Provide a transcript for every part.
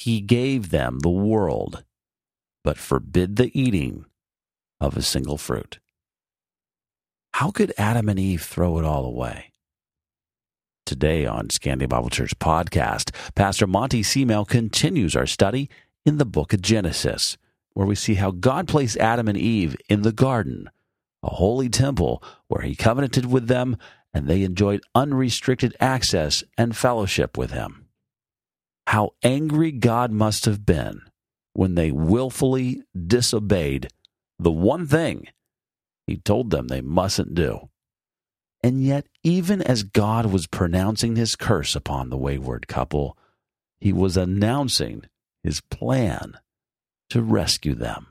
He gave them the world, but forbid the eating of a single fruit. How could Adam and Eve throw it all away? Today on Scandia Bible Church Podcast, Pastor Monty Seamel continues our study in the book of Genesis, where we see how God placed Adam and Eve in the garden, a holy temple where he covenanted with them, and they enjoyed unrestricted access and fellowship with him. How angry God must have been when they willfully disobeyed the one thing he told them they mustn't do. And yet, even as God was pronouncing his curse upon the wayward couple, he was announcing his plan to rescue them.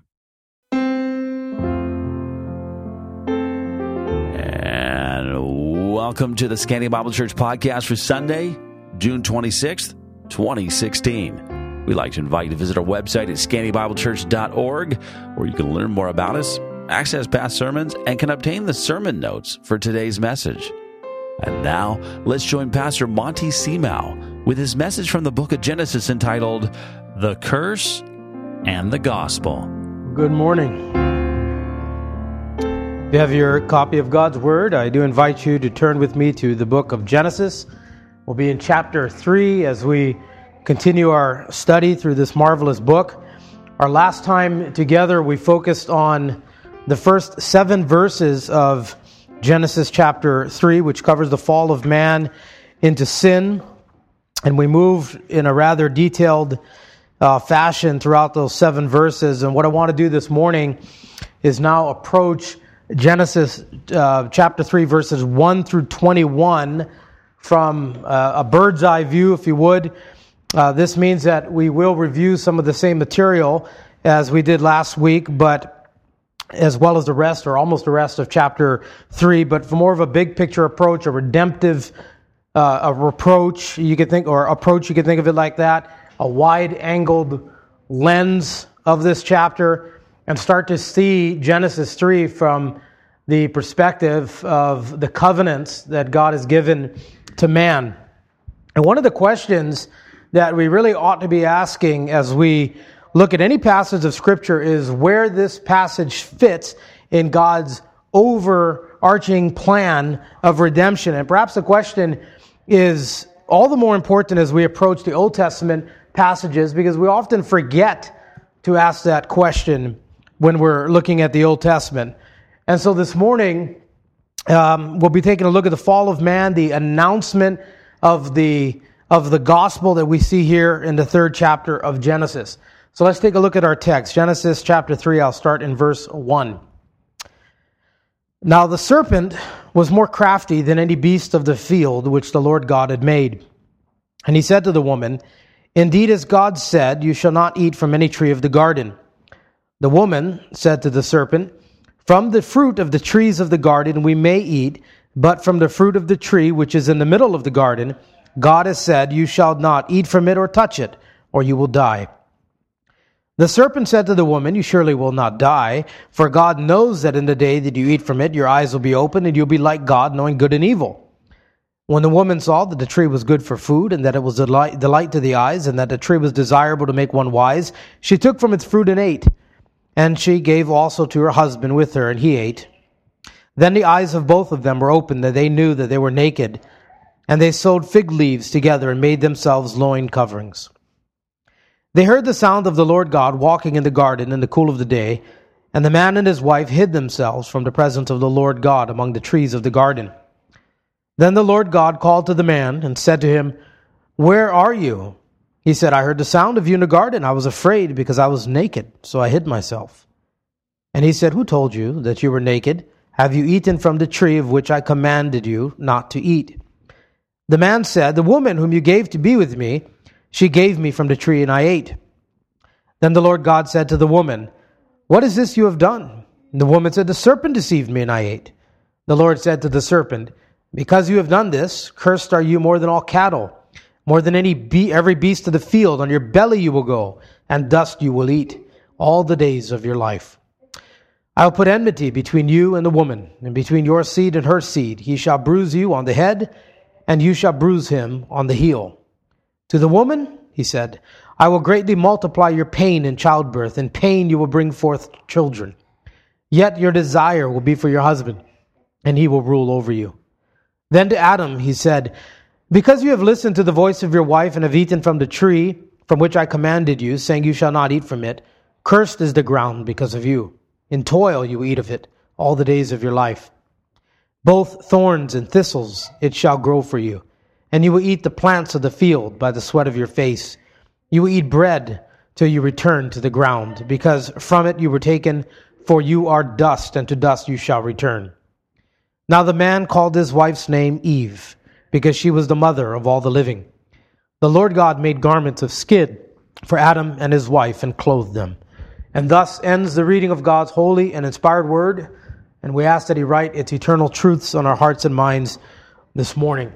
And welcome to the Scandia Bible Church Podcast for Sunday, June 26th, 2016. We'd like to invite you to visit our website at scandiabiblechurch.org, where you can learn more about us, access past sermons, and can obtain the sermon notes for today's message. And now, let's join Pastor Monty Seamel with his message from the book of Genesis entitled, The Curse and the Gospel. Good morning. If you have your copy of God's Word, I do invite you to turn with me to the book of Genesis. We'll be in chapter 3 as we continue our study through this marvelous book. Our last time together, we focused on the first 7 verses of Genesis chapter 3, which covers the fall of man into sin. And we moved in a rather detailed fashion throughout those 7 verses. And what I want to do this morning is now approach Genesis chapter 3, verses 1 through 21 from a bird's eye view, if you would. This means that we will review some of the same material as we did last week, but as well as the rest, or almost the rest of chapter 3, but for more of a big picture approach, a redemptive approach, you could think of it like that, a wide-angled lens of this chapter, and start to see Genesis 3 from the perspective of the covenants that God has given to man. And one of the questions that we really ought to be asking as we look at any passage of Scripture is where this passage fits in God's overarching plan of redemption. And perhaps the question is all the more important as we approach the Old Testament passages, because we often forget to ask that question when we're looking at the Old Testament. And so this morning, we'll be taking a look at the fall of man, the announcement of the gospel that we see here in the 3rd chapter of Genesis. So let's take a look at our text. Genesis chapter 3, I'll start in verse 1. Now the serpent was more crafty than any beast of the field which the Lord God had made. And he said to the woman, Indeed, as God said, you shall not eat from any tree of the garden. The woman said to the serpent, From the fruit of the trees of the garden we may eat, but from the fruit of the tree which is in the middle of the garden, God has said, You shall not eat from it or touch it, or you will die. The serpent said to the woman, You surely will not die, for God knows that in the day that you eat from it, your eyes will be opened, and you'll be like God, knowing good and evil. When the woman saw that the tree was good for food, and that it was delight to the eyes, and that the tree was desirable to make one wise, she took from its fruit and ate. And she gave also to her husband with her, and he ate. Then the eyes of both of them were opened, that they knew that they were naked. And they sewed fig leaves together and made themselves loin coverings. They heard the sound of the Lord God walking in the garden in the cool of the day, and the man and his wife hid themselves from the presence of the Lord God among the trees of the garden. Then the Lord God called to the man and said to him, Where are you? He said, I heard the sound of you in the garden. I was afraid because I was naked, so I hid myself. And he said, Who told you that you were naked? Have you eaten from the tree of which I commanded you not to eat? The man said, The woman whom you gave to be with me, she gave me from the tree, and I ate. Then the Lord God said to the woman, What is this you have done? And the woman said, The serpent deceived me, and I ate. The Lord said to the serpent, Because you have done this, cursed are you more than all cattle, more than every beast of the field. On your belly you will go, and dust you will eat all the days of your life. I will put enmity between you and the woman, and between your seed and her seed. He shall bruise you on the head, and you shall bruise him on the heel. To the woman, he said, I will greatly multiply your pain in childbirth. In pain you will bring forth children. Yet your desire will be for your husband, and he will rule over you." Then to Adam he said, "Because you have listened to the voice of your wife and have eaten from the tree from which I commanded you, saying you shall not eat from it, cursed is the ground because of you. In toil you will eat of it all the days of your life. Both thorns and thistles it shall grow for you, and you will eat the plants of the field by the sweat of your face. You will eat bread till you return to the ground, because from it you were taken, for you are dust, and to dust you shall return." Now the man called his wife's name Eve, because she was the mother of all the living. The Lord God made garments of skin for Adam and his wife and clothed them. And thus ends the reading of God's holy and inspired word, and we ask that He write its eternal truths on our hearts and minds this morning.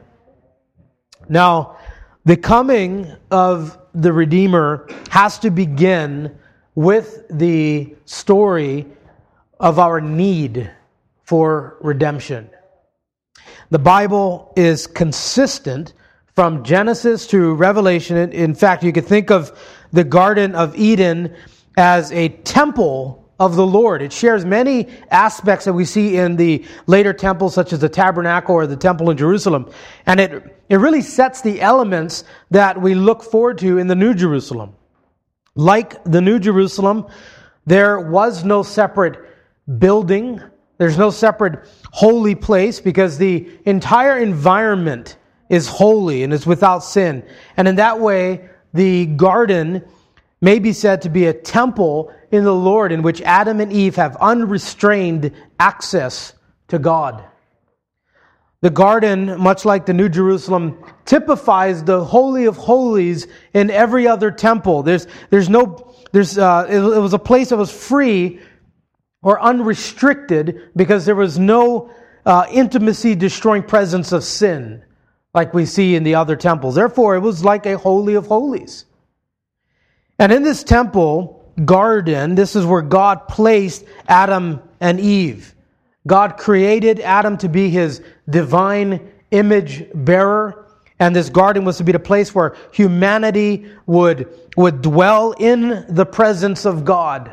Now, the coming of the Redeemer has to begin with the story of our need for redemption. The Bible is consistent from Genesis to Revelation. In fact, you could think of the Garden of Eden as a temple of the Lord. It shares many aspects that we see in the later temples, such as the tabernacle or the temple in Jerusalem. And it really sets the elements that we look forward to in the New Jerusalem. Like the New Jerusalem, there was no separate building. There's no separate holy place, because the entire environment is holy and is without sin. And in that way, the garden may be said to be a temple in the Lord, in which Adam and Eve have unrestrained access to God. The garden, much like the New Jerusalem, typifies the Holy of Holies in every other temple. It was a place that was free or unrestricted, because there was no intimacy-destroying presence of sin like we see in the other temples. Therefore, it was like a Holy of Holies. And in this temple garden, this is where God placed Adam and Eve. God created Adam to be His divine image bearer, and this garden was to be the place where humanity would dwell in the presence of God.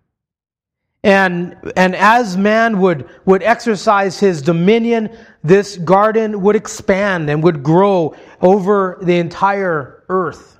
And as man would exercise his dominion, this garden would expand and would grow over the entire earth.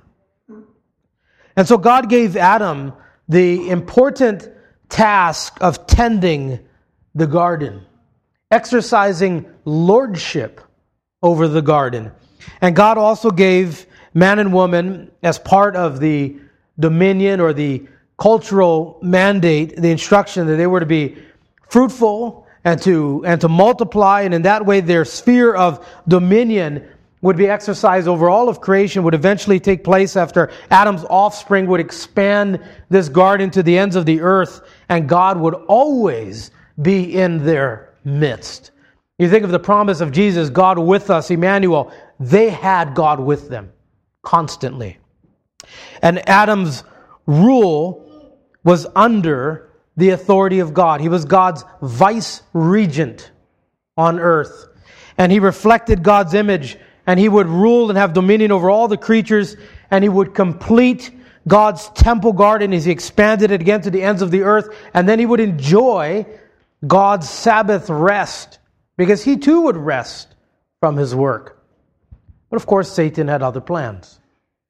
And so God gave Adam the important task of tending the garden, exercising lordship over the garden. And God also gave man and woman, as part of the dominion or the cultural mandate, the instruction that they were to be fruitful and to multiply, and in that way their sphere of dominion would be exercised over all of creation, would eventually take place after Adam's offspring would expand this garden to the ends of the earth, and God would always be in their midst. You think of the promise of Jesus, God with us, Emmanuel. They had God with them constantly. And Adam's rule was under the authority of God. He was God's vice regent on earth. And he reflected God's image, and he would rule and have dominion over all the creatures, and he would complete God's temple garden as he expanded it again to the ends of the earth, and then he would enjoy God's Sabbath rest, because he too would rest from his work. But of course, Satan had other plans.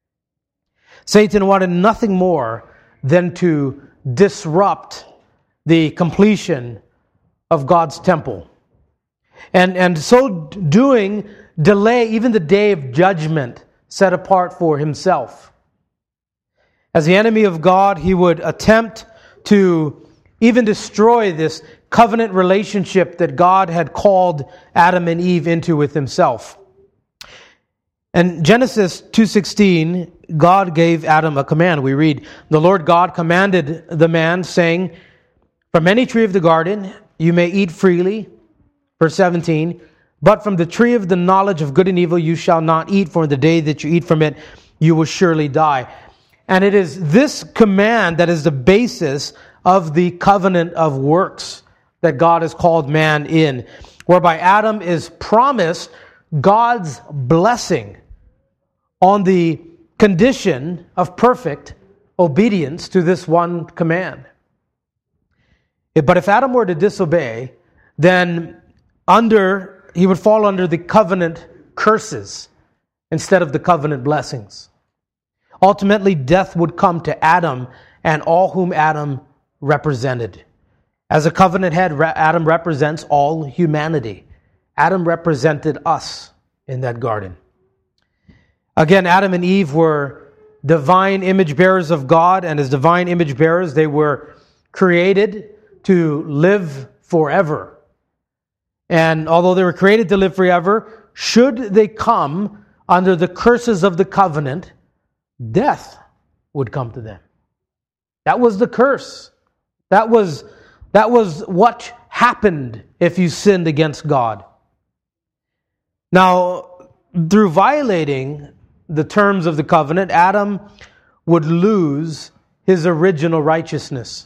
Satan wanted nothing more than to disrupt the completion of God's temple. And so doing, delay even the day of judgment set apart for himself. As the enemy of God, he would attempt to even destroy this covenant relationship that God had called Adam and Eve into with himself. In Genesis 2:16, God gave Adam a command. We read, "The Lord God commanded the man, saying, from any tree of the garden you may eat freely." Verse 17, "But from the tree of the knowledge of good and evil you shall not eat, for in the day that you eat from it you will surely die." And it is this command that is the basis of the covenant of works that God has called man in, whereby Adam is promised God's blessing on the condition of perfect obedience to this one command. But if Adam were to disobey, then he would fall under the covenant curses instead of the covenant blessings. Ultimately, death would come to Adam and all whom Adam represented. As a covenant head, Adam represents all humanity. Adam represented us in that garden. Again, Adam and Eve were divine image bearers of God, and as divine image bearers, they were created to live forever. And although they were created to live forever, should they come under the curses of the covenant, death would come to them. That was the curse. That was what happened if you sinned against God. Now, through violating the terms of the covenant, Adam would lose his original righteousness.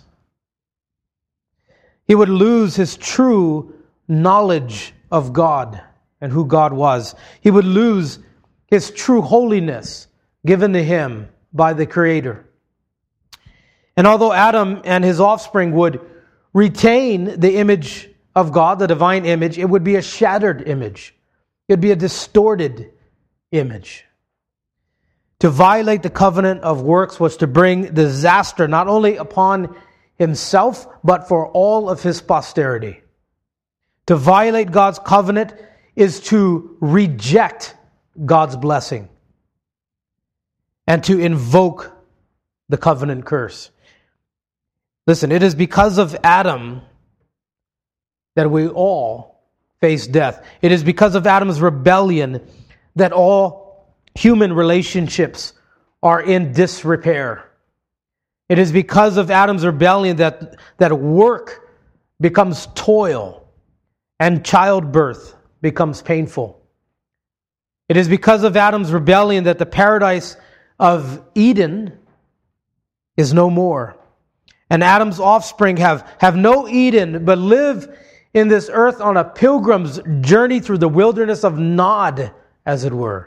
He would lose his true knowledge of God and who God was. He would lose his true holiness given to him by the Creator. And although Adam and his offspring would retain the image of God, the divine image, it would be a shattered image. It would be a distorted image. To violate the covenant of works was to bring disaster not only upon himself, but for all of his posterity. To violate God's covenant is to reject God's blessing and to invoke the covenant curse. Listen, it is because of Adam that we all face death. It is because of Adam's rebellion that all human relationships are in disrepair. It is because of Adam's rebellion that work becomes toil and childbirth becomes painful. It is because of Adam's rebellion that the paradise of Eden is no more. And Adam's offspring have no Eden, but live in this earth on a pilgrim's journey through the wilderness of Nod, as it were.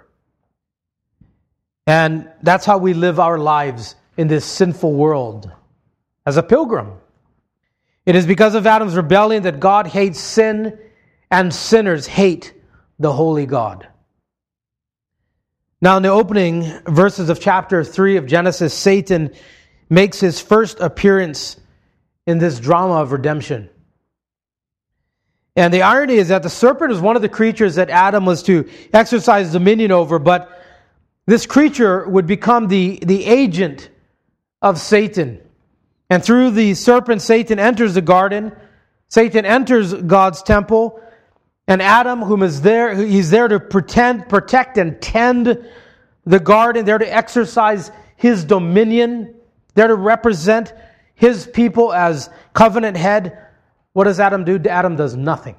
And that's how we live our lives in this sinful world, as a pilgrim. It is because of Adam's rebellion that God hates sin and sinners hate the holy God. Now, in the opening verses of chapter 3 of Genesis, Satan makes his first appearance in this drama of redemption. And the irony is that the serpent is one of the creatures that Adam was to exercise dominion over, but this creature would become the agent of Satan. And through the serpent, Satan enters the garden. Satan enters God's temple. And Adam, whom is there, he's there to protect and tend the garden, there to exercise his dominion, there to represent his people as covenant head. What does Adam do? Adam does nothing.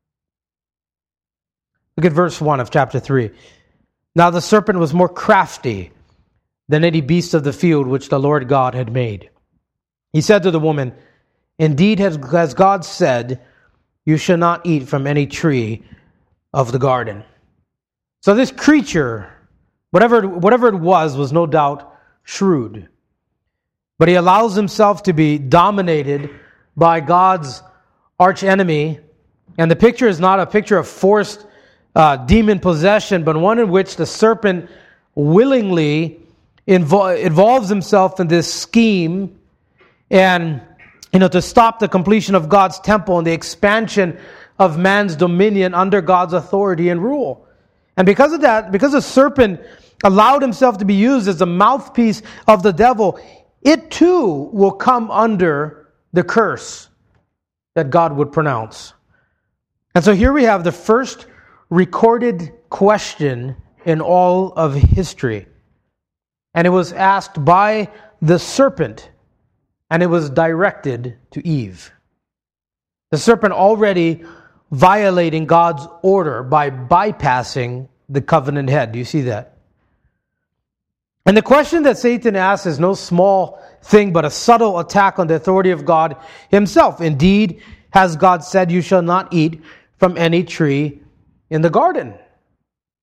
Look at verse 1 of chapter 3. Now the serpent was more crafty than any beast of the field which the Lord God had made. He said to the woman, "Indeed, has God said, you shall not eat from any tree of the garden." So this creature, whatever it was no doubt shrewd. But he allows himself to be dominated by God's archenemy. And the picture is not a picture of forced demon possession, but one in which the serpent willingly involves himself in this scheme and to stop the completion of God's temple and the expansion of man's dominion under God's authority and rule. And because of that, because the serpent allowed himself to be used as a mouthpiece of the devil, it too will come under the curse that God would pronounce. And so here we have the first recorded question in all of history. And it was asked by the serpent, and it was directed to Eve. The serpent already violating God's order by bypassing the covenant head. Do you see that? And the question that Satan asks is no small thing, but a subtle attack on the authority of God himself. Indeed, has God said, you shall not eat from any tree in the garden?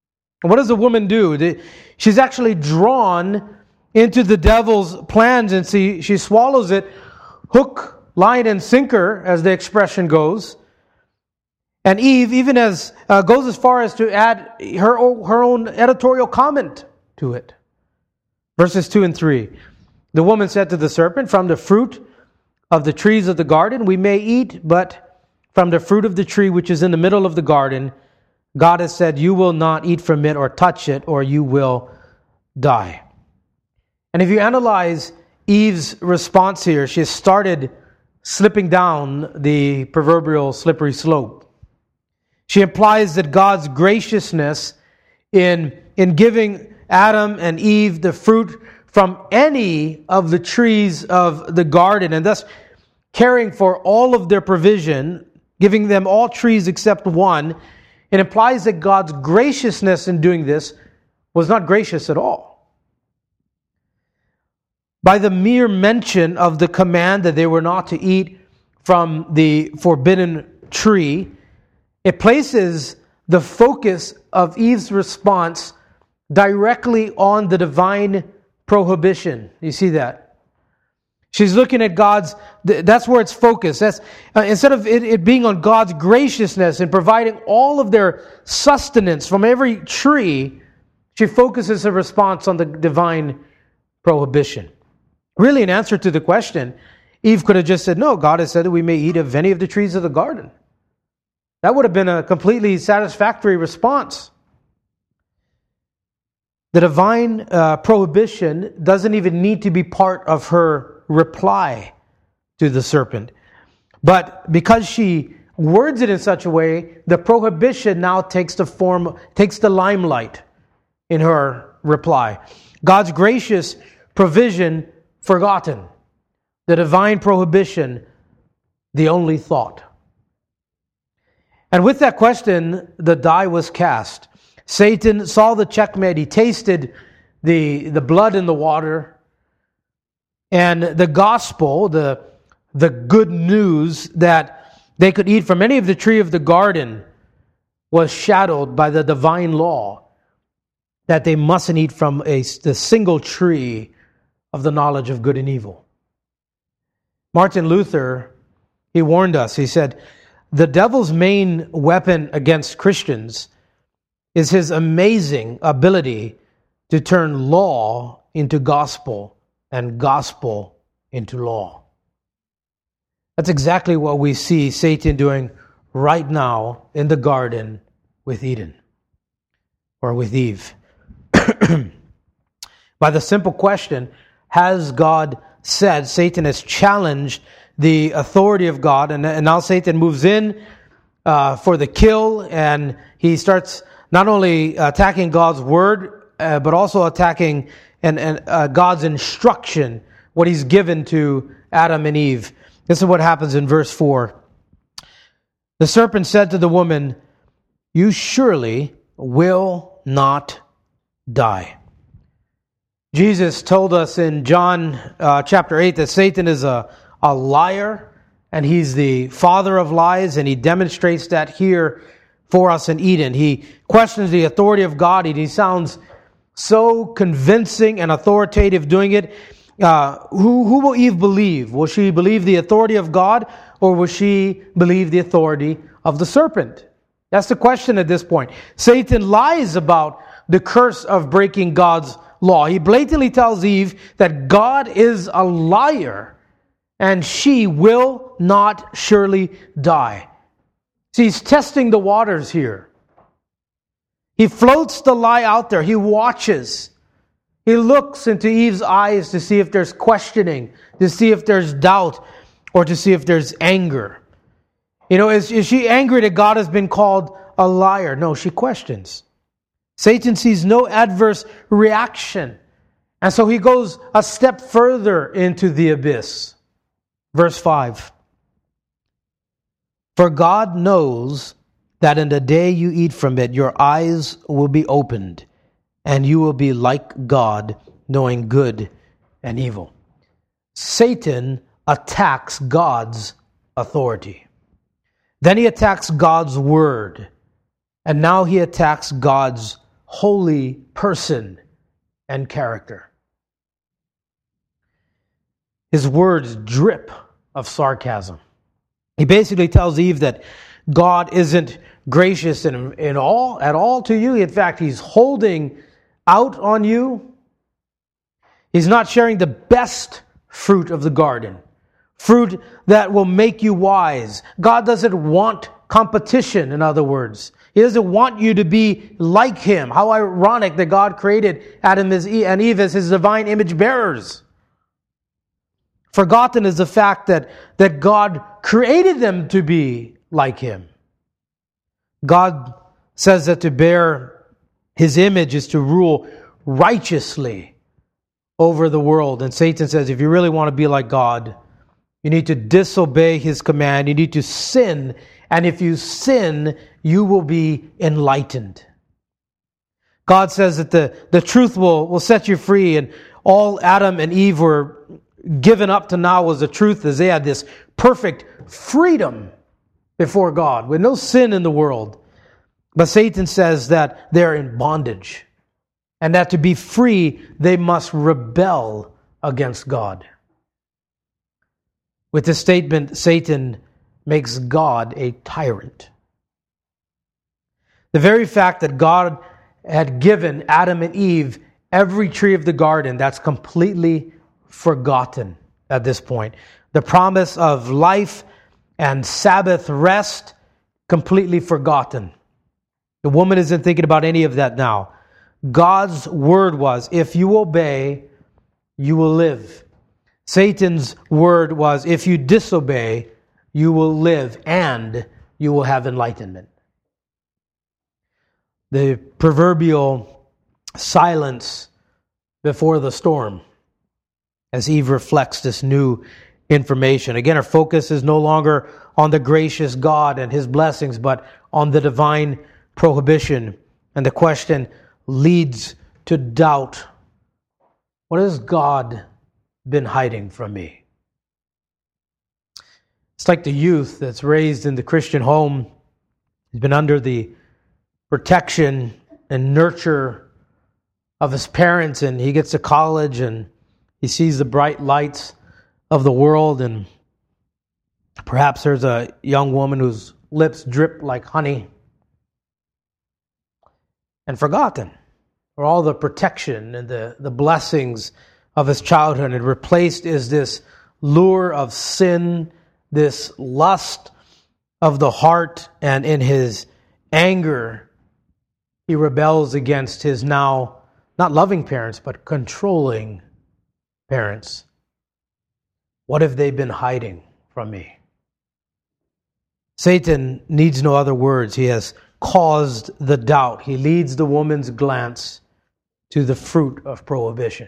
And what does the woman do? She's actually drawn into the devil's plans, and she swallows it hook, line, and sinker, as the expression goes. And Eve even goes as far as to add her own editorial comment to it. Verses 2 and 3. The woman said to the serpent, "From the fruit of the trees of the garden we may eat, but from the fruit of the tree which is in the middle of the garden, God has said, you will not eat from it or touch it, or you will die." And if you analyze Eve's response here, she has started slipping down the proverbial slippery slope. She implies that God's graciousness in giving Adam and Eve the fruit from any of the trees of the garden, and thus caring for all of their provision, giving them all trees except one, it implies that God's graciousness in doing this was not gracious at all. By the mere mention of the command that they were not to eat from the forbidden tree, it places the focus of Eve's response directly on the divine prohibition. You see that? She's looking at that's where it's focused. That's instead of it being on God's graciousness and providing all of their sustenance from every tree, she focuses her response on the divine prohibition. Really, in answer to the question, Eve could have just said, "No, God has said that we may eat of any of the trees of the garden." That would have been a completely satisfactory response. The divine prohibition doesn't even need to be part of her reply to the serpent. But because she words it in such a way, the prohibition now takes the limelight in her reply. God's gracious provision forgotten. The divine prohibition, the only thought. And with that question, the die was cast. Satan saw the checkmate. He tasted the blood in the water. And the gospel, the good news that they could eat from any of the tree of the garden, was shadowed by the divine law that they mustn't eat from the single tree of the knowledge of good and evil. Martin Luther, he warned us. He said, "The devil's main weapon against Christians is his amazing ability to turn law into gospel and gospel into law." That's exactly what we see Satan doing right now in the garden with Eden, or with Eve. By the simple question, has God said? Satan has challenged the authority of God, and now Satan moves in for the kill, and he starts not only attacking God's word, but also attacking God's instruction, what He's given to Adam and Eve. This is what happens in verse 4. The serpent said to the woman, "You surely will not die." Jesus told us in John chapter 8 that Satan is a liar, and he's the father of lies, and he demonstrates that here for us in Eden. He questions the authority of God, and he sounds so convincing and authoritative doing it. Who will Eve believe? Will she believe the authority of God, or will she believe the authority of the serpent? That's the question at this point. Satan lies about the curse of breaking God's law. He blatantly tells Eve that God is a liar, and she will not surely die. See, he's testing the waters here. He floats the lie out there. He watches. He looks into Eve's eyes to see if there's questioning, to see if there's doubt, or to see if there's anger. You know, is she angry that God has been called a liar? No, she questions. Satan sees no adverse reaction. And so he goes a step further into the abyss. Verse 5. "For God knows that in the day you eat from it, your eyes will be opened, and you will be like God, knowing good and evil." Satan attacks God's authority. Then he attacks God's word. And now he attacks God's holy person and character. His words drip of sarcasm. He basically tells Eve that God isn't gracious at all to you. In fact, He's holding out on you. He's not sharing the best fruit of the garden, fruit that will make you wise. God doesn't want competition, in other words. He doesn't want you to be like Him. How ironic that God created Adam and Eve as His divine image bearers. Forgotten is the fact that God created them to be like Him. God says that to bear His image is to rule righteously over the world. And Satan says, if you really want to be like God, you need to disobey His command. You need to sin. And if you sin, you will be enlightened. God says that the truth will set you free. And all Adam and Eve were given up to now was the truth, as they had this perfect freedom before God with no sin in the world. But Satan says that they're in bondage and that to be free, they must rebel against God. With this statement, Satan makes God a tyrant. The very fact that God had given Adam and Eve every tree of the garden, that's completely forgotten at this point. The promise of life and Sabbath rest, completely forgotten. The woman isn't thinking about any of that now. God's word was, if you obey, you will live. Satan's word was, if you disobey, you will live and you will have enlightenment. The proverbial silence before the storm, as Eve reflects this new information. Again, her focus is no longer on the gracious God and His blessings, but on the divine prohibition. And the question leads to doubt. What has God been hiding from me? It's like the youth that's raised in the Christian home. He's been under the protection and nurture of his parents, and he gets to college and he sees the bright lights of the world, and perhaps there's a young woman whose lips drip like honey, and forgotten for all the protection and the blessings of his childhood, and replaced is this lure of sin, this lust of the heart, and in his anger, he rebels against his now not loving parents, but controlling parents. What have they been hiding from me? Satan needs no other words. He has caused the doubt. He leads the woman's glance to the fruit of prohibition.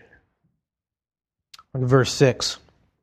Verse 6.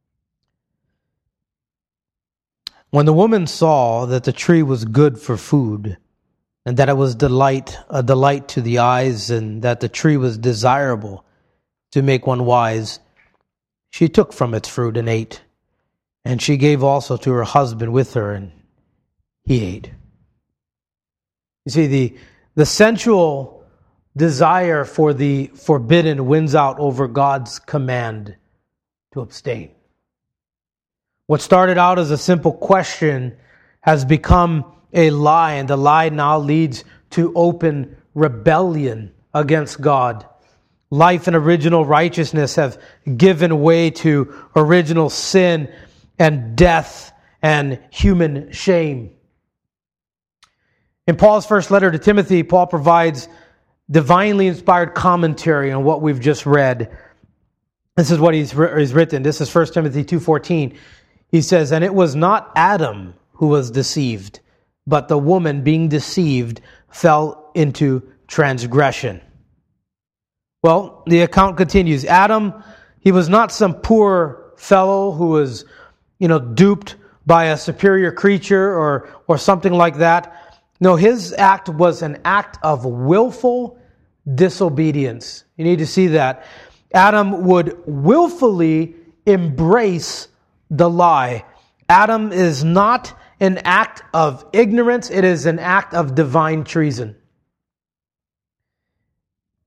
When the woman saw that the tree was good for food, and that it was a delight to the eyes, and that the tree was desirable to make one wise, she took from its fruit and ate. And she gave also to her husband with her, and he ate. You see, the sensual desire for the forbidden wins out over God's command to abstain. What started out as a simple question has become a lie, and the lie now leads to open rebellion against God. Life and original righteousness have given way to original sin and death and human shame. In Paul's first letter to Timothy, Paul provides divinely inspired commentary on what we've just read. This is what he's written. This is 1 Timothy 2:14. He says, "And it was not Adam who was deceived, but the woman being deceived fell into transgression." Well, the account continues. Adam, he was not some poor fellow who was, duped by a superior creature or something like that. No, his act was an act of willful disobedience. You need to see that. Adam would willfully embrace the lie. Adam is not an act of ignorance. It is an act of divine treason.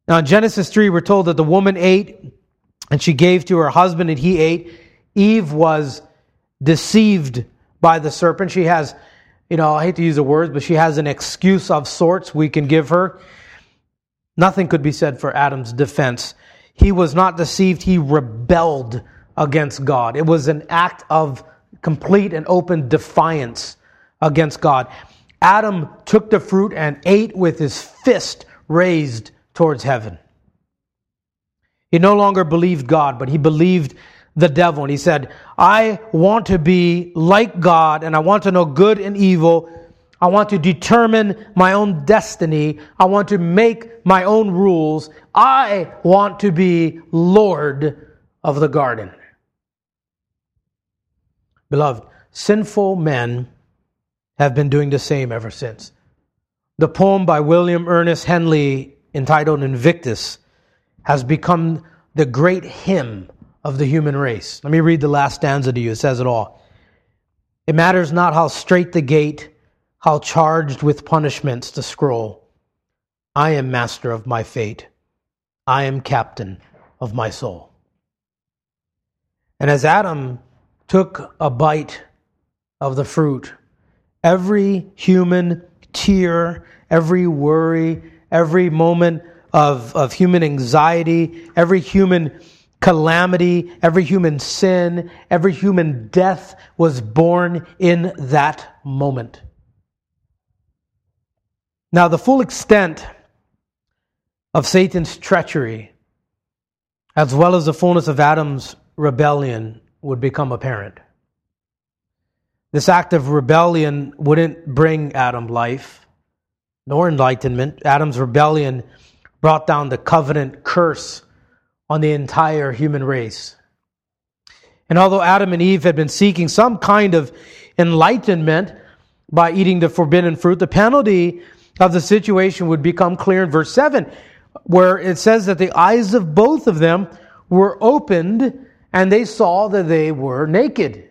Now in Genesis 3, we're told that the woman ate and she gave to her husband and he ate. Eve was deceived by the serpent. She has, I hate to use the words, but she has an excuse of sorts we can give her. Nothing could be said for Adam's defense. He was not deceived. He rebelled against God. It was an act of complete and open defiance against God. Adam took the fruit and ate with his fist raised towards heaven. He no longer believed God, but he believed the devil. And he said, I want to be like God, and I want to know good and evil. I want to determine my own destiny. I want to make my own rules. I want to be Lord of the garden. Beloved, sinful men have been doing the same ever since. The poem by William Ernest Henley entitled Invictus has become the great hymn of the human race. Let me read the last stanza to you. It says it all. It matters not how straight the gate, how charged with punishments the scroll. I am master of my fate. I am captain of my soul. And as Adam took a bite of the fruit, every human tear, every worry, every moment of human anxiety, every human calamity, every human sin, every human death was born in that moment. Now, the full extent of Satan's treachery, as well as the fullness of Adam's rebellion, would become apparent. This act of rebellion wouldn't bring Adam life, nor enlightenment. Adam's rebellion brought down the covenant curse on the entire human race. And although Adam and Eve had been seeking some kind of enlightenment by eating the forbidden fruit, the penalty of the situation would become clear in verse 7, where it says that the eyes of both of them were opened and they saw that they were naked.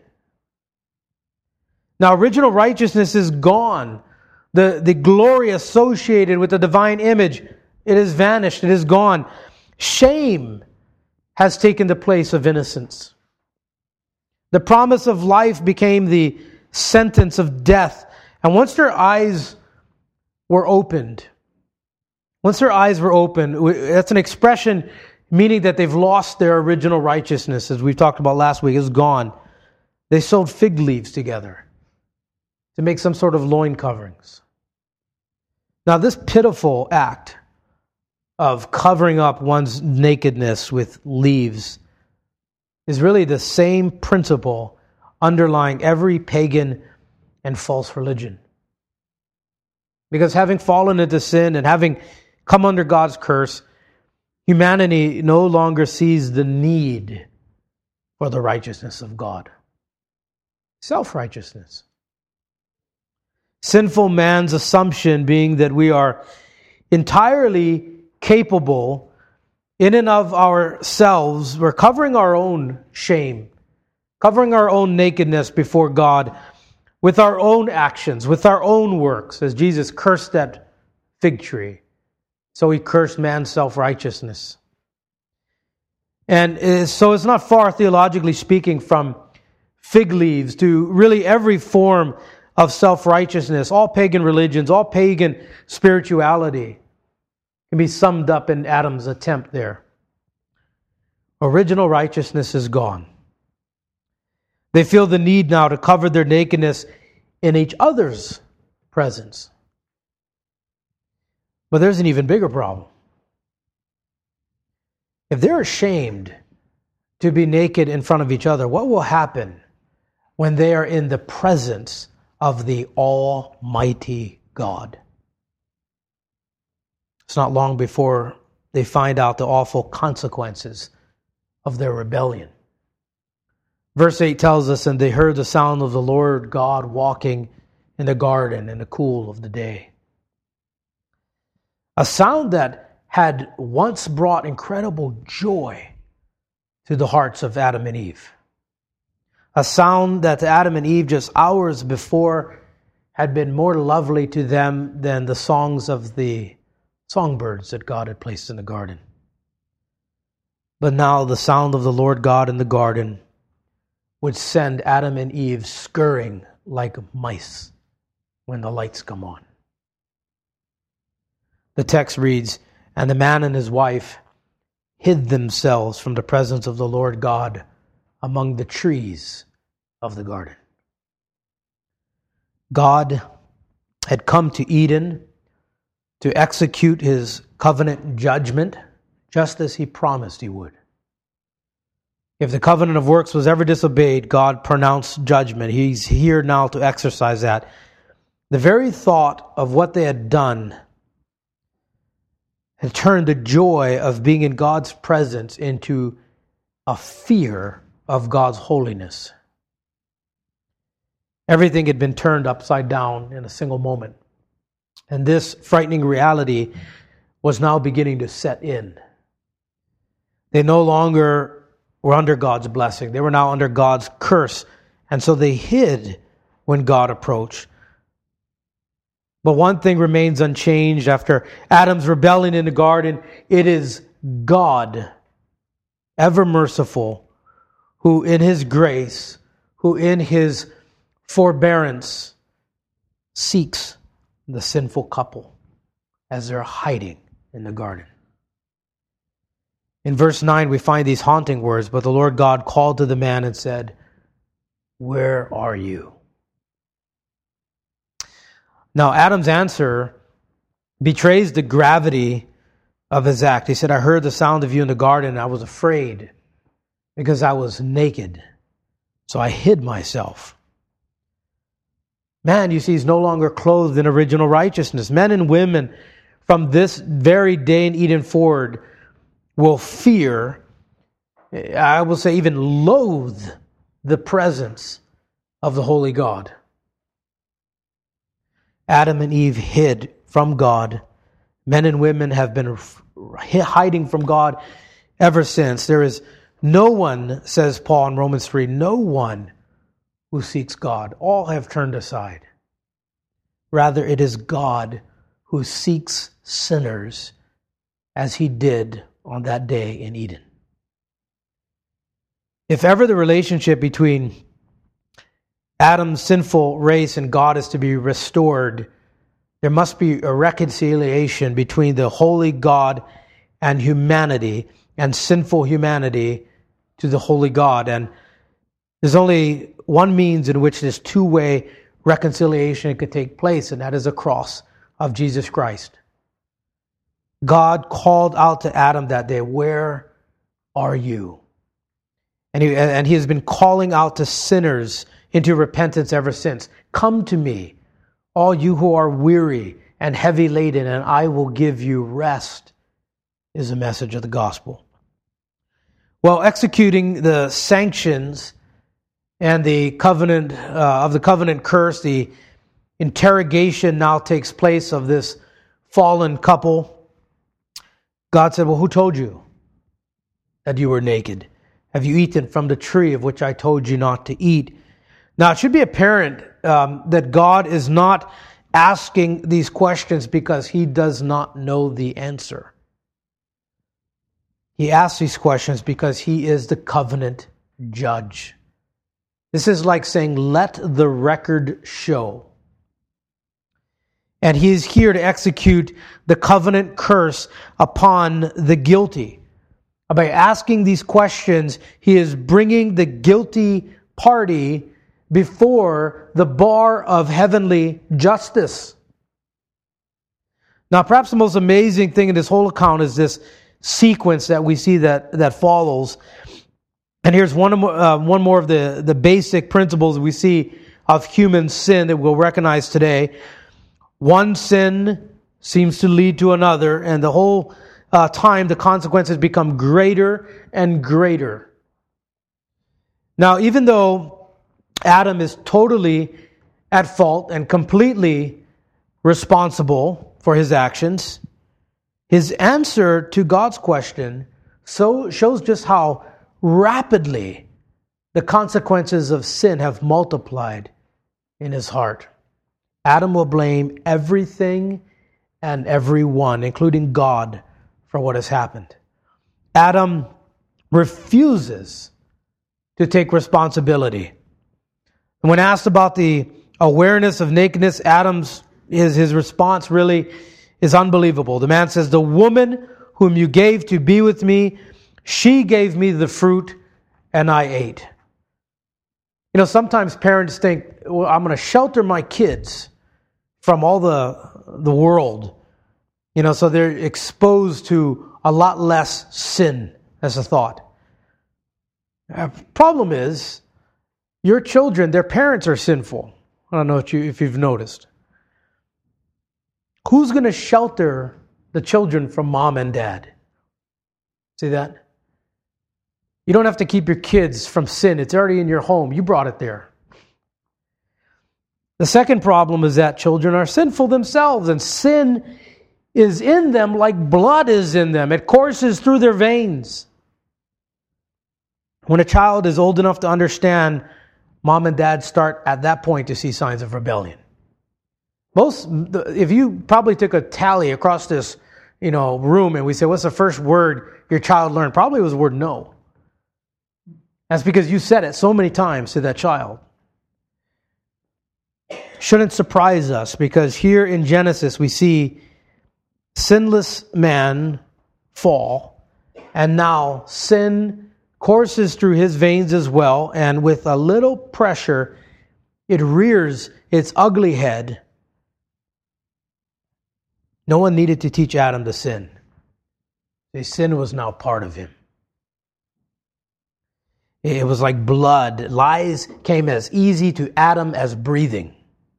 Now, original righteousness is gone. The glory associated with the divine image, it has vanished, it is gone. Shame has taken the place of innocence. The promise of life became the sentence of death. And once their eyes were opened, that's an expression meaning that they've lost their original righteousness, as we talked about last week, is gone. They sewed fig leaves together to make some sort of loin coverings. Now, this pitiful act of covering up one's nakedness with leaves is really the same principle underlying every pagan and false religion. Because having fallen into sin and having come under God's curse, humanity no longer sees the need for the righteousness of God. Self-righteousness. Sinful man's assumption being that we are entirely capable in and of ourselves, we're covering our own shame, covering our own nakedness before God with our own actions, with our own works, as Jesus cursed that fig tree. So he cursed man's self-righteousness. And so it's not far, theologically speaking, from fig leaves to really every form of self-righteousness. All pagan religions, all pagan spirituality can be summed up in Adam's attempt there. Original righteousness is gone. They feel the need now to cover their nakedness in each other's presence. But there's an even bigger problem. If they're ashamed to be naked in front of each other, what will happen when they are in the presence of the Almighty God? It's not long before they find out the awful consequences of their rebellion. Verse 8 tells us, and they heard the sound of the Lord God walking in the garden in the cool of the day. A sound that had once brought incredible joy to the hearts of Adam and Eve. A sound that to Adam and Eve just hours before had been more lovely to them than the songs of the songbirds that God had placed in the garden. But now the sound of the Lord God in the garden would send Adam and Eve scurrying like mice when the lights come on. The text reads, "And the man and his wife hid themselves from the presence of the Lord God among the trees of the garden." God had come to Eden to execute his covenant judgment, just as he promised he would. If the covenant of works was ever disobeyed, God pronounced judgment. He's here now to exercise that. The very thought of what they had done had turned the joy of being in God's presence into a fear of God's holiness. Everything had been turned upside down in a single moment. And this frightening reality was now beginning to set in. They no longer were under God's blessing. They were now under God's curse. And so they hid when God approached. But one thing remains unchanged after Adam's rebellion in the garden. It is God, ever merciful, who in his grace, who in his forbearance seeks the sinful couple as they're hiding in the garden. In verse 9, we find these haunting words, "But the Lord God called to the man and said, 'Where are you?'" Now, Adam's answer betrays the gravity of his act. He said, "I heard the sound of you in the garden, and I was afraid because I was naked, so I hid myself." Man, you see, is no longer clothed in original righteousness. Men and women from this very day in Eden forward will fear, I will say even loathe, the presence of the holy God. Adam and Eve hid from God. Men and women have been hiding from God ever since. There is no one, says Paul in Romans 3, no one who seeks God. All have turned aside. Rather, it is God who seeks sinners as he did on that day in Eden. If ever the relationship between Adam's sinful race and God is to be restored, there must be a reconciliation between the holy God and humanity, and sinful humanity to the holy God. And there's only one means in which this two-way reconciliation could take place, and that is the cross of Jesus Christ. God called out to Adam that day, "Where are you?" And he has been calling out to sinners into repentance ever since. "Come to me, all you who are weary and heavy laden, and I will give you rest," is the message of the gospel. While executing the sanctions and the covenant of the covenant curse, the interrogation now takes place of this fallen couple. God said, "Well, who told you that you were naked? Have you eaten from the tree of which I told you not to eat?" Now, it should be apparent that God is not asking these questions because he does not know the answer. He asks these questions because he is the covenant judge. This is like saying, "Let the record show." And he is here to execute the covenant curse upon the guilty. By asking these questions, he is bringing the guilty party before the bar of heavenly justice. Now, perhaps the most amazing thing in this whole account is this sequence that we see that follows. And here's one more of the basic principles we see of human sin that we'll recognize today. One sin seems to lead to another, and the whole time the consequences become greater and greater. Now, even though Adam is totally at fault and completely responsible for his actions, his answer to God's question shows just how rapidly the consequences of sin have multiplied in his heart. Adam will blame everything and everyone, including God, for what has happened. Adam refuses to take responsibility. When asked about the awareness of nakedness, his response really is unbelievable. The man says, "The woman whom you gave to be with me, she gave me the fruit and I ate." You know, sometimes parents think, well, I'm going to shelter my kids from all the world, you know, so they're exposed to a lot less sin as a thought. Problem is, your children, their parents are sinful. I don't know if you've noticed. Who's going to shelter the children from mom and dad? See that? You don't have to keep your kids from sin. It's already in your home. You brought it there. The second problem is that children are sinful themselves, and sin is in them like blood is in them. It courses through their veins. When a child is old enough to understand, mom and dad start at that point to see signs of rebellion. If you probably took a tally across this, room and we say, what's the first word your child learned? Probably it was the word no. That's because you said it so many times to that child. Shouldn't surprise us, because here in Genesis we see sinless man fall, and now sin courses through his veins as well, and with a little pressure it rears its ugly head. No one needed to teach Adam to sin. His sin was now part of him. It was like blood. Lies came as easy to Adam as breathing.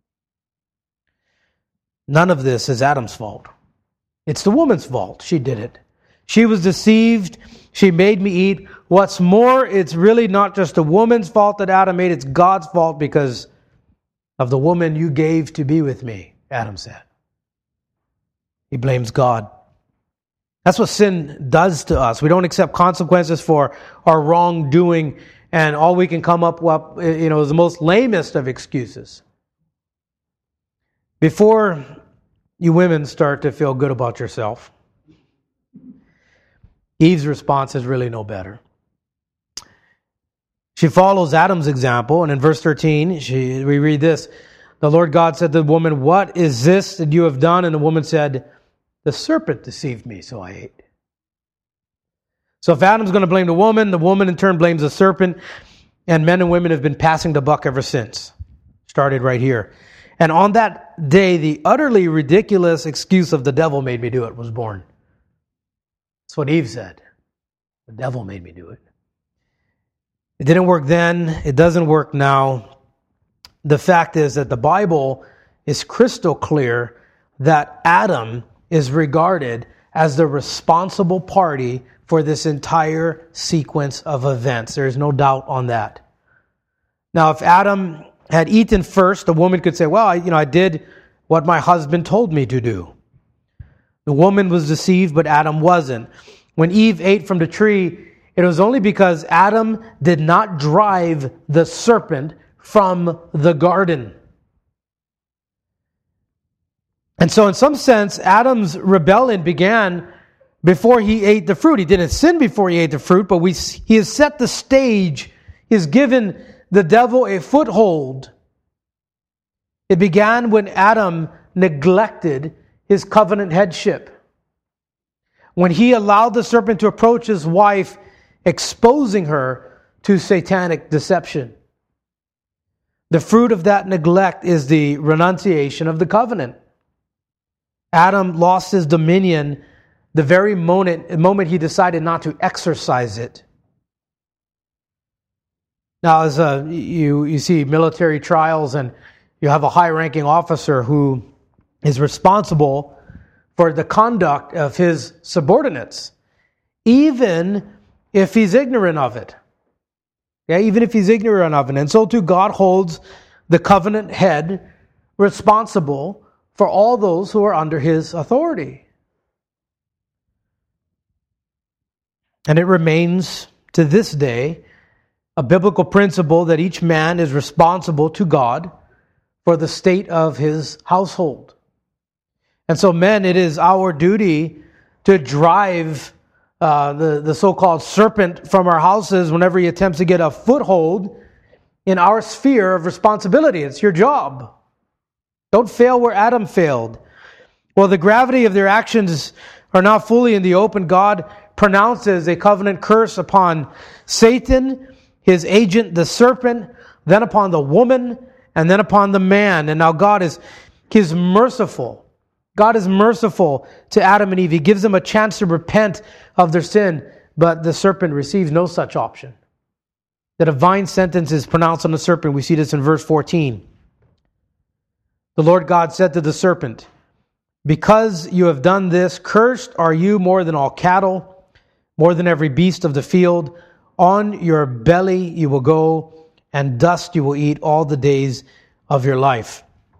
None of this is Adam's fault. It's the woman's fault. She did it. She was deceived. She made me eat. What's more, it's really not just the woman's fault that Adam made. It's God's fault because of the woman you gave to be with me, Adam said. He blames God. That's what sin does to us. We don't accept consequences for our wrongdoing, and all we can come up with, is the most lamest of excuses. Before you women start to feel good about yourself, Eve's response is really no better. She follows Adam's example, and in verse 13, we read this. The Lord God said to the woman, "What is this that you have done?" And the woman said, "The serpent deceived me, so I ate." So if Adam's going to blame the woman in turn blames the serpent, and men and women have been passing the buck ever since. Started right here. And on that day, the utterly ridiculous excuse of "the devil made me do it" was born. That's what Eve said. The devil made me do it. It didn't work then. It doesn't work now. The fact is that the Bible is crystal clear that Adam is regarded as the responsible party for this entire sequence of events. There is no doubt on that. Now, if Adam had eaten first, the woman could say, well, I did what my husband told me to do. The woman was deceived, but Adam wasn't. When Eve ate from the tree, it was only because Adam did not drive the serpent from the garden. And so in some sense, Adam's rebellion began before he ate the fruit. He didn't sin before he ate the fruit, but he has set the stage. He has given the devil a foothold. It began when Adam neglected his covenant headship. When he allowed the serpent to approach his wife, exposing her to satanic deception. The fruit of that neglect is the renunciation of the covenant. Adam lost his dominion the very moment he decided not to exercise it. Now, as you see military trials, and you have a high-ranking officer who is responsible for the conduct of his subordinates, even if he's ignorant of it. Yeah, even if he's ignorant of it. And so too, God holds the covenant head responsible for all those who are under his authority. And it remains to this day a biblical principle that each man is responsible to God for the state of his household. And so, men, it is our duty to drive the so-called serpent from our houses whenever he attempts to get a foothold in our sphere of responsibility. It's your job. Don't fail where Adam failed. Well, the gravity of their actions are not fully in the open. God pronounces a covenant curse upon Satan, his agent, the serpent, then upon the woman, and then upon the man. And now God is merciful. God is merciful to Adam and Eve. He gives them a chance to repent of their sin, but the serpent receives no such option. The divine sentence is pronounced on the serpent. We see this in verse 14. The Lord God said to the serpent, "Because you have done this, cursed are you more than all cattle, more than every beast of the field. On your belly you will go, and dust you will eat all the days of your life."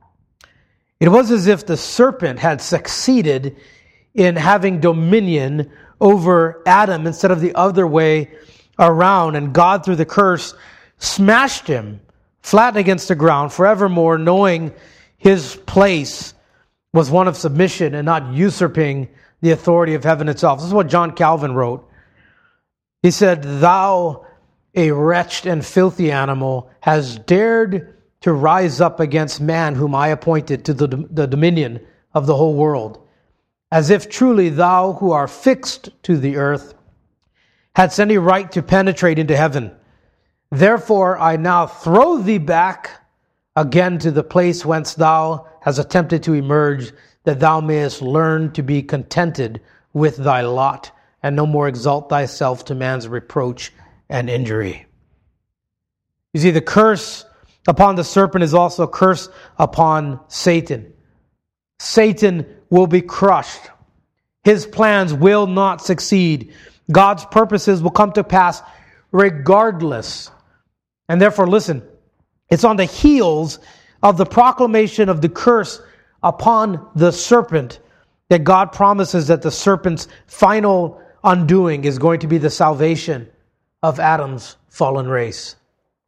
It was as if the serpent had succeeded in having dominion over Adam instead of the other way around. And God, through the curse, smashed him flat against the ground forevermore, knowing his place was one of submission and not usurping the authority of heaven itself. This is what John Calvin wrote. He said, "Thou, a wretched and filthy animal, has dared to rise up against man whom I appointed to the dominion of the whole world, as if truly thou, who are fixed to the earth, hadst any right to penetrate into heaven. Therefore I now throw thee back again to the place whence thou hast attempted to emerge, that thou mayest learn to be contented with thy lot, and no more exalt thyself to man's reproach and injury." You see, the curse upon the serpent is also a curse upon Satan. Satan will be crushed. His plans will not succeed. God's purposes will come to pass regardless. And therefore, listen, it's on the heels of the proclamation of the curse upon the serpent that God promises that the serpent's final undoing is going to be the salvation of Adam's fallen race.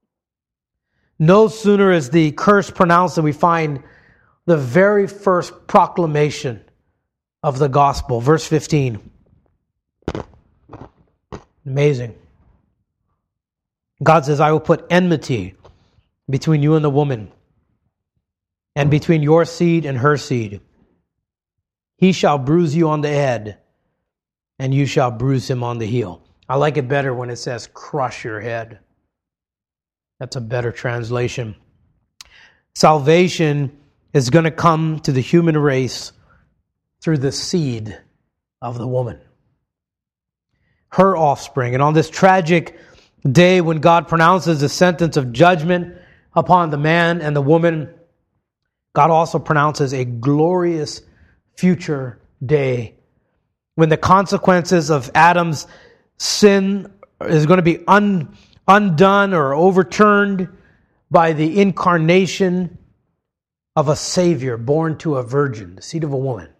No sooner is the curse pronounced than we find the very first proclamation of the gospel. Verse 15. Amazing. God says, "I will put enmity between you and the woman, and between your seed and her seed. He shall bruise you on the head, and you shall bruise him on the heel." I like it better when it says, "crush your head." That's a better translation. Salvation is going to come to the human race through the seed of the woman, her offspring. And on this tragic day when God pronounces the sentence of judgment upon the man and the woman, God also pronounces a glorious future day when the consequences of Adam's sin is going to be undone or overturned by the incarnation of a Savior born to a virgin, the seed of a woman.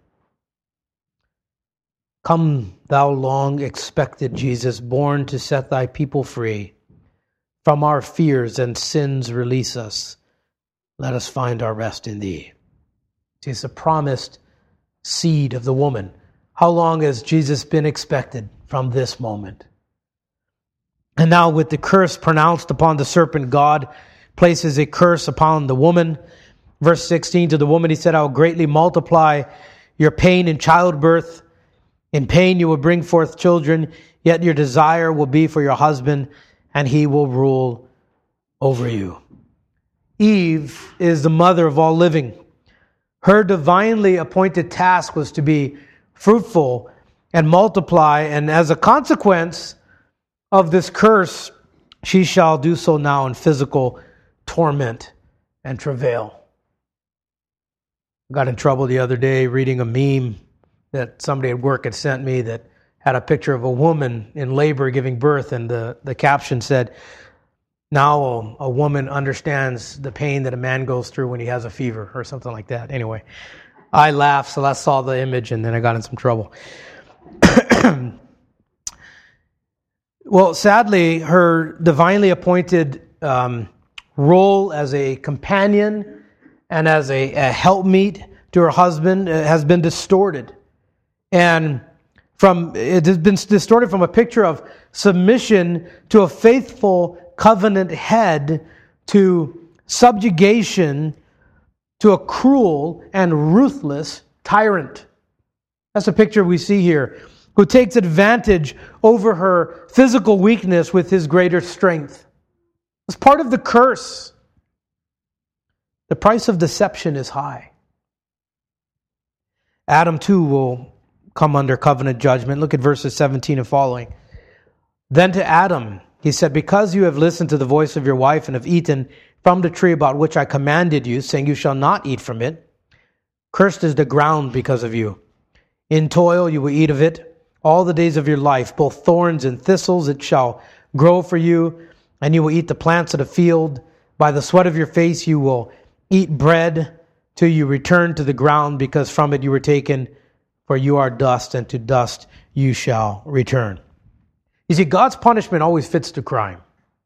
Come, thou long expected Jesus, born to set thy people free. From our fears and sins release us. Let us find our rest in thee. It's a promised seed of the woman. How long has Jesus been expected? From this moment. And now with the curse pronounced upon the serpent, God places a curse upon the woman. Verse 16, to the woman he said, "I will greatly multiply your pain in childbirth. In pain you will bring forth children, yet your desire will be for your husband, and he will rule over you." Eve is the mother of all living. Her divinely appointed task was to be fruitful and multiply, and as a consequence of this curse, she shall do so now in physical torment and travail. I got in trouble the other day reading a meme that somebody at work had sent me that had a picture of a woman in labor giving birth, and the caption said, "Now a woman understands the pain that a man goes through when he has a fever," or something like that. Anyway, I laughed, so I saw the image, and then I got in some trouble. Well, sadly, her divinely appointed role as a companion and as a helpmeet to her husband has been distorted. And it has been distorted from a picture of submission to a faithful covenant head to subjugation to a cruel and ruthless tyrant. That's the picture we see here, who takes advantage over her physical weakness with his greater strength. It's part of the curse. The price of deception is high. Adam too will come under covenant judgment. Look at verses 17 and following. Then to Adam he said, because you have listened to the voice of your wife and have eaten from the tree about which I commanded you, saying you shall not eat from it, cursed is the ground because of you. In toil you will eat of it all the days of your life. Both thorns and thistles it shall grow for you, and you will eat the plants of the field. By the sweat of your face you will eat bread till you return to the ground, because from it you were taken, for you are dust, and to dust you shall return. You see, God's punishment always fits the crime.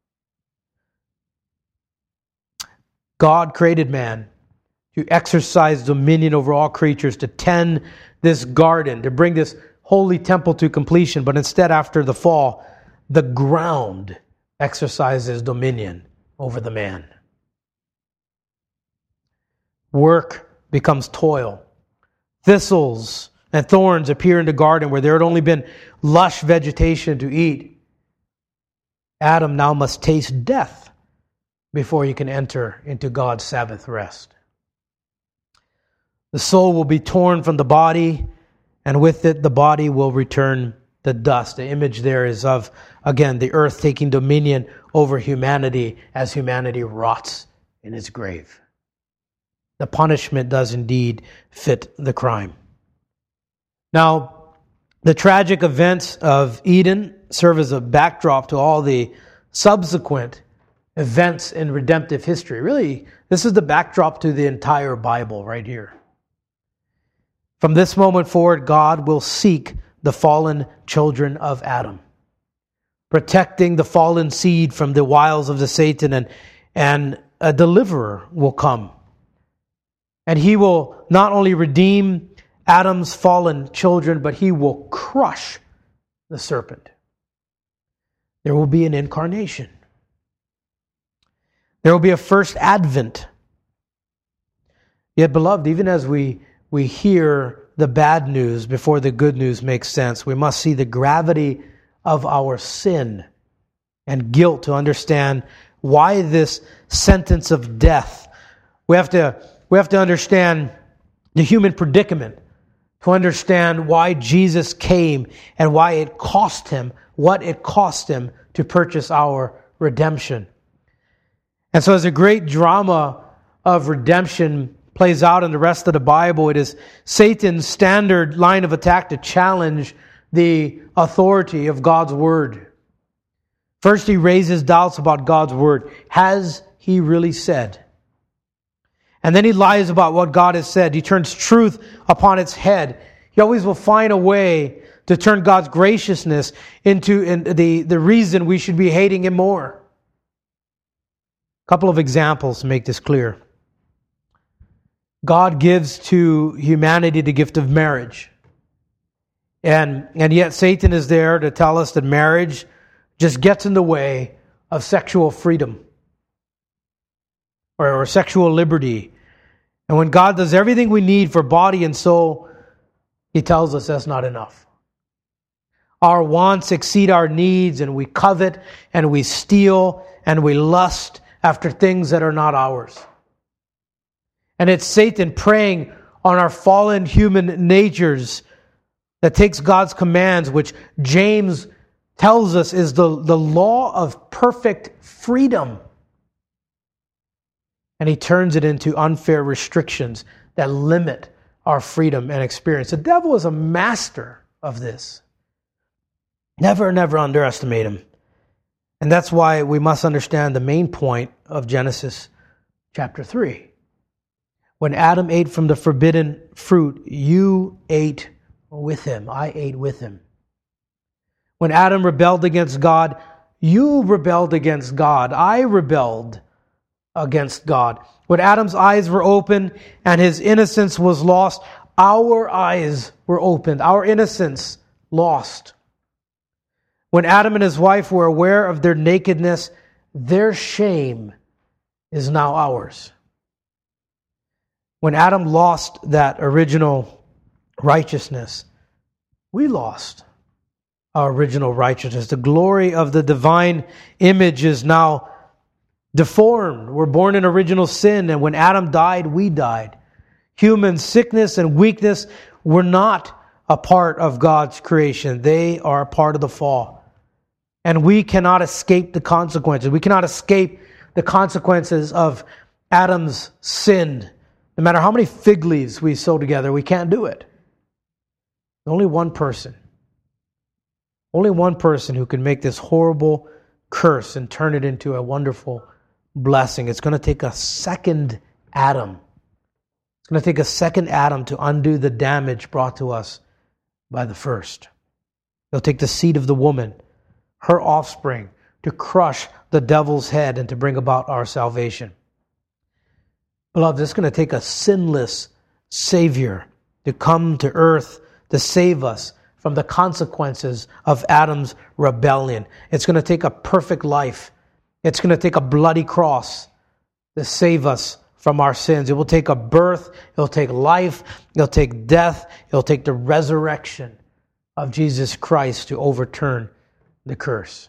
God created man to exercise dominion over all creatures, to tend this garden, to bring this holy temple to completion. But instead, after the fall, the ground exercises dominion over the man. Work becomes toil. Thistles and thorns appear in the garden where there had only been lush vegetation to eat. Adam now must taste death before he can enter into God's Sabbath rest. The soul will be torn from the body, and with it the body will return to dust. The image there is of, again, the earth taking dominion over humanity as humanity rots in its grave. The punishment does indeed fit the crime. Now, the tragic events of Eden serve as a backdrop to all the subsequent events in redemptive history. Really, this is the backdrop to the entire Bible right here. From this moment forward, God will seek the fallen children of Adam, protecting the fallen seed from the wiles of the Satan, and a deliverer will come. And he will not only redeem Adam's fallen children, but he will crush the serpent. There will be an incarnation. There will be a first advent. Yet, beloved, even as we hear the bad news before the good news makes sense, we must see the gravity of our sin and guilt to understand why this sentence of death. We have to understand the human predicament to understand why Jesus came and why it cost him, what it cost him to purchase our redemption. And so as a great drama of redemption plays out in the rest of the Bible, it is Satan's standard line of attack to challenge the authority of God's Word. First, he raises doubts about God's Word. Has he really said? And then he lies about what God has said. He turns truth upon its head. He always will find a way to turn God's graciousness into the reason we should be hating him more. A couple of examples to make this clear. God gives to humanity the gift of marriage. And yet Satan is there to tell us that marriage just gets in the way of sexual freedom or sexual liberty. And when God does everything we need for body and soul, he tells us that's not enough. Our wants exceed our needs, and we covet and we steal and we lust after things that are not ours. And it's Satan preying on our fallen human natures that takes God's commands, which James tells us is the law of perfect freedom. And he turns it into unfair restrictions that limit our freedom and experience. The devil is a master of this. Never underestimate him. And that's why we must understand the main point of Genesis chapter 3. When Adam ate from the forbidden fruit, you ate with him. I ate with him. When Adam rebelled against God, you rebelled against God. I rebelled against God. When Adam's eyes were open and his innocence was lost, our eyes were opened, our innocence lost. When Adam and his wife were aware of their nakedness, their shame is now ours. When Adam lost that original righteousness, we lost our original righteousness. The glory of the divine image is now deformed. We're born in original sin, and when Adam died, we died. Human sickness and weakness were not a part of God's creation. They are a part of the fall. And we cannot escape the consequences. We cannot escape the consequences of Adam's sin. No matter how many fig leaves we sew together, we can't do it. Only one person who can make this horrible curse and turn it into a wonderful blessing. It's going to take a second Adam. It's going to take a second Adam to undo the damage brought to us by the first. It'll take the seed of the woman, her offspring, to crush the devil's head and to bring about our salvation. Beloved, it's going to take a sinless Savior to come to earth to save us from the consequences of Adam's rebellion. It's going to take a perfect life. It's going to take a bloody cross to save us from our sins. It will take a birth. It will take life. It will take death. It will take the resurrection of Jesus Christ to overturn the curse.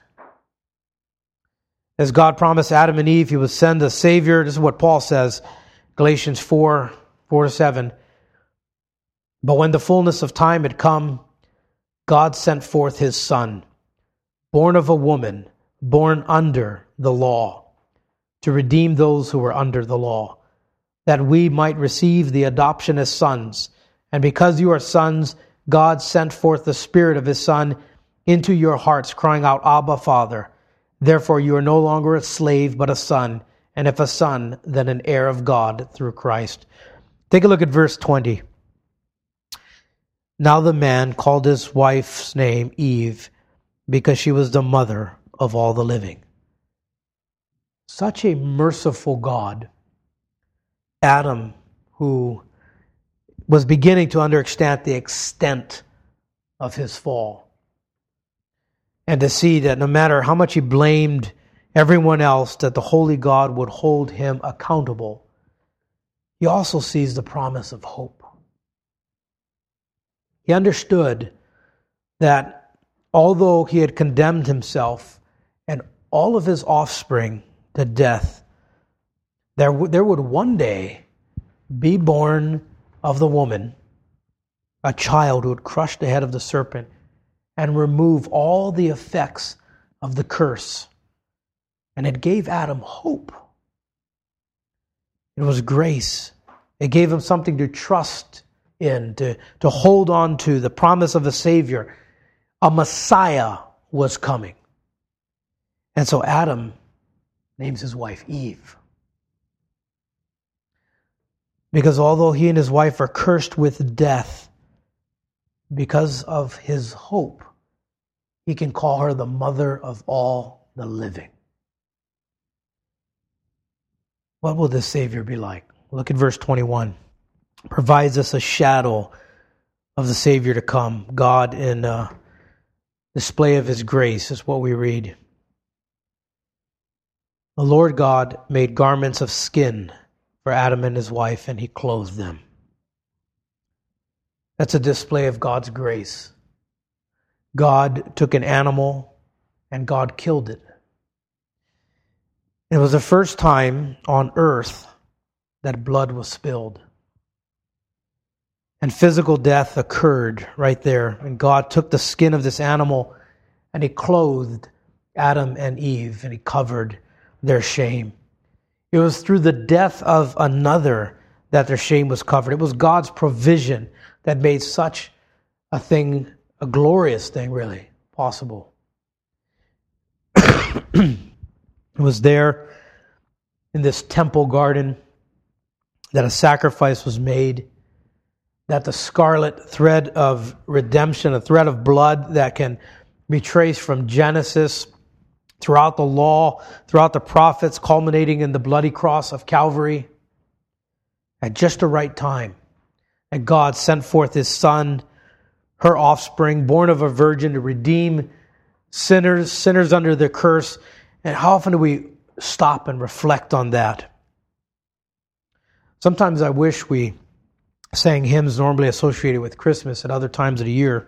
As God promised Adam and Eve, He would send a Savior. This is what Paul says, Galatians 4:4-7. But when the fullness of time had come, God sent forth His Son, born of a woman, born under the law, to redeem those who were under the law, that we might receive the adoption as sons. And because you are sons, God sent forth the Spirit of His Son into your hearts, crying out, Abba, Father. Therefore you are no longer a slave, but a son, and if a son, then an heir of God through Christ. Take a look at verse 20. Now the man called his wife's name Eve, because she was the mother of all the living. Such a merciful God. Adam, who was beginning to understand the extent of his fall, and to see that no matter how much he blamed everyone else, that the holy God would hold him accountable. He also sees the promise of hope. He understood that although he had condemned himself and all of his offspring to death, there would one day be born of the woman a child who would crush the head of the serpent and remove all the effects of the curse. And it gave Adam hope. It was grace. It gave him something to trust in, to hold on to, the promise of a Savior. A Messiah was coming. And so Adam names his wife Eve. Because although he and his wife are cursed with death, because of his hope, he can call her the mother of all the living. What will this Savior be like? Look at verse 21. Provides us a shadow of the Savior to come. God, in display of His grace, is what we read. The Lord God made garments of skin for Adam and his wife, and He clothed them. That's a display of God's grace. God took an animal and God killed it. It was the first time on earth that blood was spilled. And physical death occurred right there. And God took the skin of this animal and He clothed Adam and Eve, and He covered their shame. It was through the death of another that their shame was covered. It was God's provision that made such a thing, a glorious thing really, possible. It was there in this temple garden that a sacrifice was made, that the scarlet thread of redemption, a thread of blood that can be traced from Genesis throughout the law, throughout the prophets, culminating in the bloody cross of Calvary. At just the right time, and God sent forth His Son, her offspring, born of a virgin, to redeem sinners under the curse. And how often do we stop and reflect on that? Sometimes I wish we sang hymns normally associated with Christmas at other times of the year.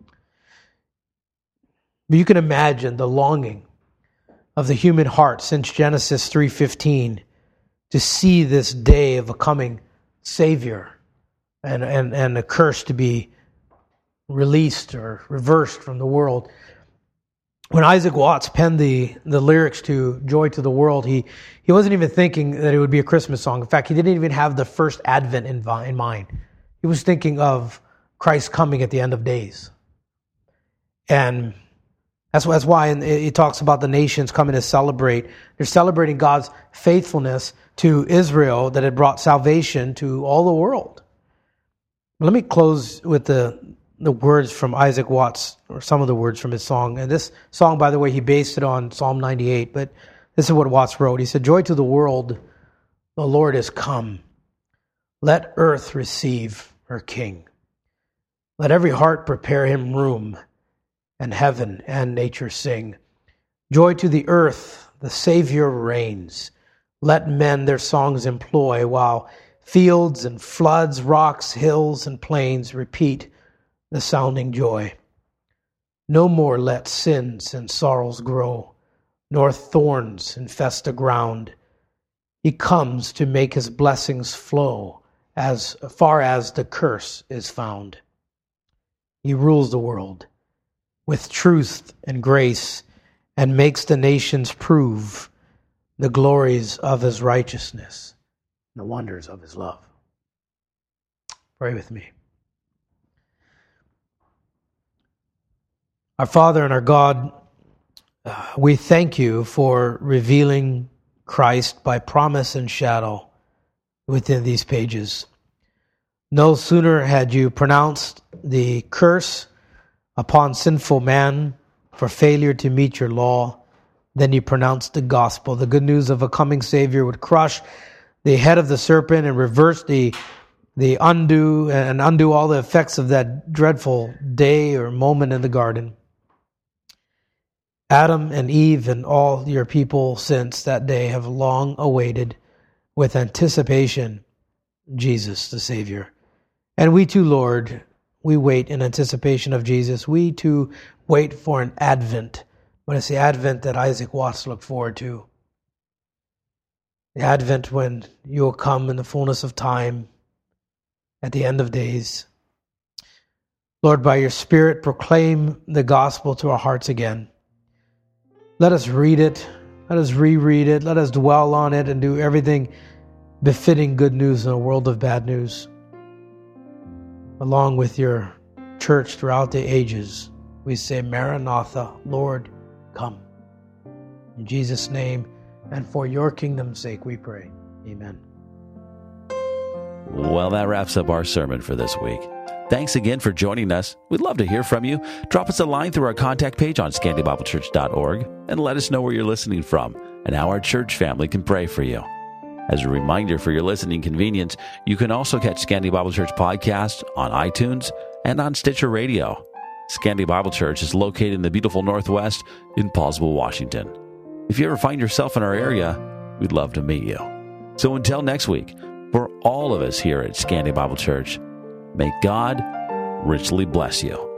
But you can imagine the longing of the human heart since Genesis 3:15 to see this day of a coming Savior and the curse to be released or reversed from the world. When Isaac Watts penned the lyrics to Joy to the World, he wasn't even thinking that it would be a Christmas song. In fact, he didn't even have the first Advent in mind. He was thinking of Christ coming at the end of days. And that's why he talks about the nations coming to celebrate. They're celebrating God's faithfulness to Israel that had brought salvation to all the world. Let me close with the words from Isaac Watts, or some of the words from his song. And this song, by the way, he based it on Psalm 98, but this is what Watts wrote. He said, "Joy to the world, the Lord is come. Let earth receive her King. Let every heart prepare Him room, and heaven and nature sing. Joy to the earth, the Savior reigns. Let men their songs employ, while fields and floods, rocks, hills, and plains repeat the sounding joy. No more let sins and sorrows grow, nor thorns infest the ground. He comes to make His blessings flow as far as the curse is found. He rules the world with truth and grace, and makes the nations prove the glories of His righteousness, the wonders of His love." Pray with me. Our Father and our God, we thank You for revealing Christ by promise and shadow within these pages. No sooner had You pronounced the curse upon sinful man for failure to meet Your law, then You pronounced the gospel, the good news of a coming Savior would crush the head of the serpent and reverse undo all the effects of that dreadful day or moment in the garden. Adam and Eve and all Your people since that day have long awaited with anticipation Jesus the Savior. And we too, Lord, we wait in anticipation of Jesus. We too wait for an advent, but it's the advent that Isaac Watts looked forward to. The advent when You will come in the fullness of time at the end of days. Lord, by Your Spirit, proclaim the gospel to our hearts again. Let us read it. Let us reread it. Let us dwell on it and do everything befitting good news in a world of bad news. Along with Your church throughout the ages, we say, Maranatha, Lord, come. In Jesus' name and for Your kingdom's sake we pray. Amen. Well, that wraps up our sermon for this week. Thanks again for joining us. We'd love to hear from you. Drop us a line through our contact page on ScandyBibleChurch.org and let us know where you're listening from and how our church family can pray for you. As a reminder for your listening convenience, you can also catch Scandy Bible Church podcast on iTunes and on Stitcher Radio. Scandy Bible Church is located in the beautiful Northwest in Paulsville, Washington. If you ever find yourself in our area, we'd love to meet you. So until next week, for all of us here at Scandy Bible Church, may God richly bless you.